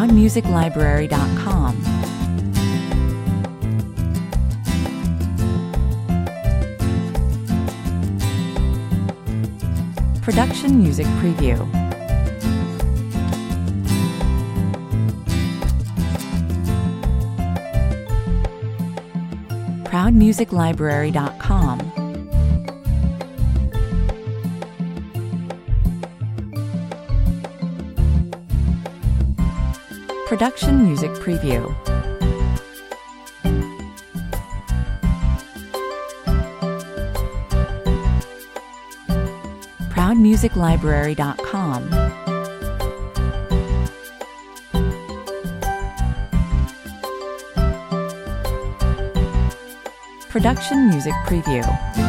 ProudMusicLibrary.com. Production Music Preview. ProudMusicLibrary.com. Production Music Preview. ProudMusicLibrary.com. Production Music Preview.